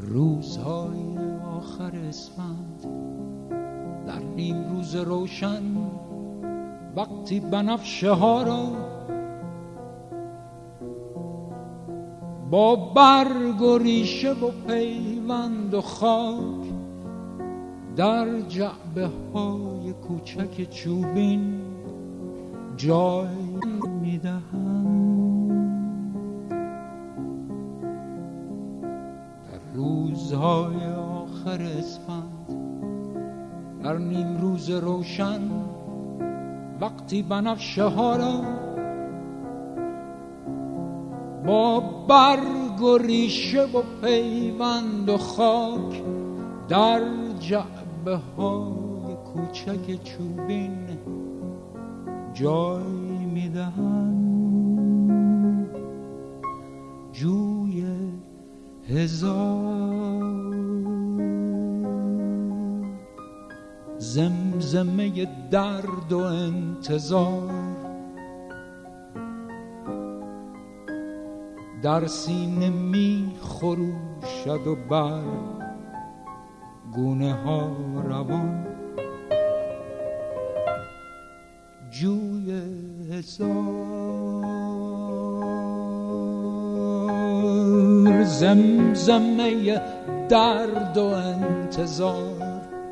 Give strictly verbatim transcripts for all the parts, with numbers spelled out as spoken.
روزهای آخر اسفند در نیم روز روشن، وقتی بنفشه ها را با برگ و ریشه و پیوند و خاک در جعبه های کوچک چوبین جای میدهند. در روزهای آخر اسفند در نیم روز روشن، وقتی بنفشه ها را با برگ و ریشه و پیوند و خاک در جعبه های کوچک چوبین جای میدهند. جوی هزار زمزمه درد و انتظار در سینه می خروشد و بر گونه ها روان. جوی هزار زمزمه درد و انتظار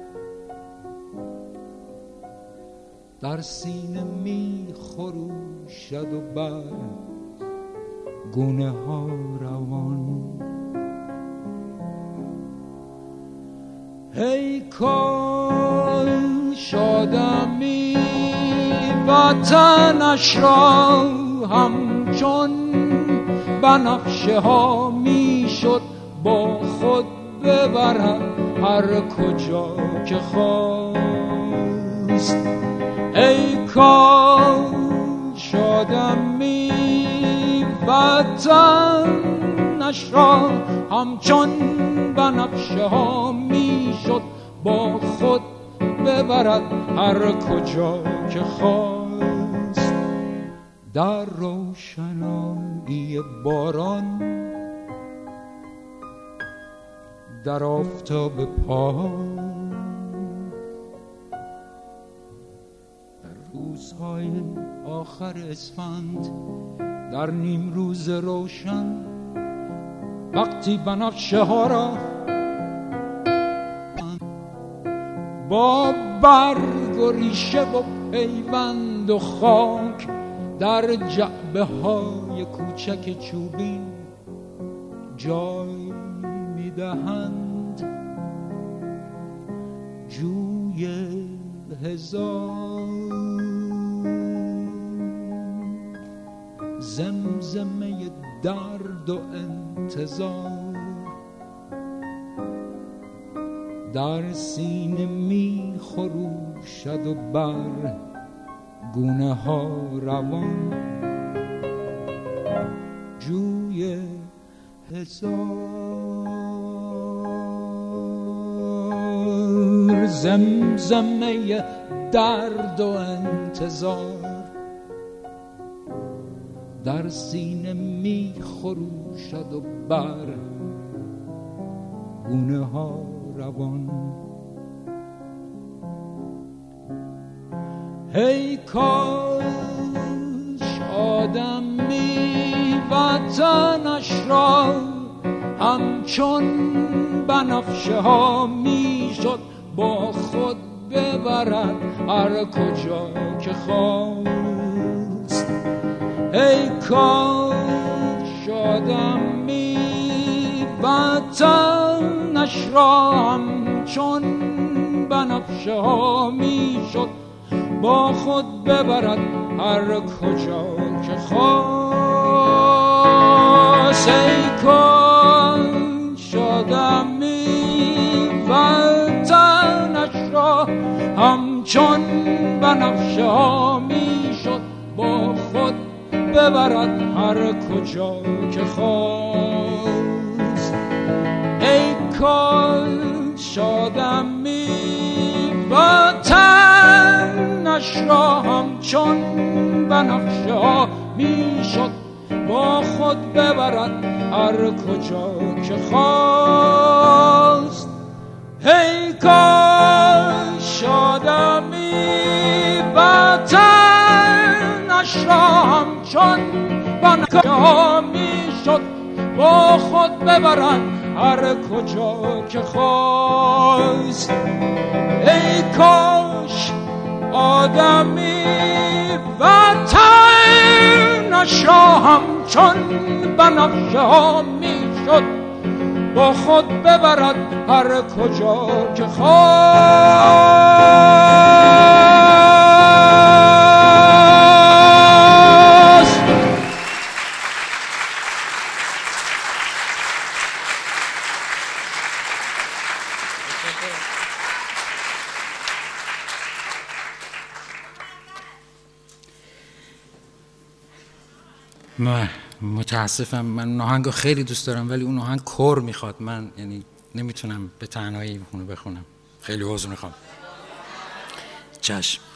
در سینه می خروشد و بر گونه ها روان. ای کاش آدمی وطنش را همچون بنفشه ها می شد با خود ببرد هر کجا که خواست. ای کاش آدمی وطنش را همچون بنفشه ها می شد با خود ببرد هر کجا که خواست. در روشنایی باران در آفتاب پاییز در روزهای آخر اسفند در نیم روز روشن، وقتی بنفشه ها را با برگ و ریشه و پیوند و خاک در جعبه های کوچک چوبین جای میدهند. جوی هزار زمزمه درد و انتظار در سینه می خروشد و بر گونه ها روان. جوی هزار زمزمه درد و انتظار در سینه می خروشد و بر گونه ها روان. ای کاش آدمی وطنش را همچون بنفشه ها می شد با خود ببرد هر کجا که خواست. ای کاش آدمی وطنش را همچون بنفشه ها می شد با خود ببرد هر کجا که خواست. ای کاش آدمی وطنش را همچون بنفشه ها می شد با خود ببرد هر کجا که خواست. ای کاش آدمی وطنش را همچون بنفشه ها می شد با خود ببرد هر کجا که خواست. ای کاش آدمی وطنش را همچون بنکا میشد با خود ببرن هر کجا که خواست. ای کاش آدمی وطنش را همچون بنفشه ها میشد با خود ببرد هر کجا که خواست. متاسفم، من اون آهنگو خیلی دوست دارم ولی اون آهنگ کور میخواد، من یعنی نمیتونم به تنهایی اونو بخونم، خیلی عذر میخوام. چشم.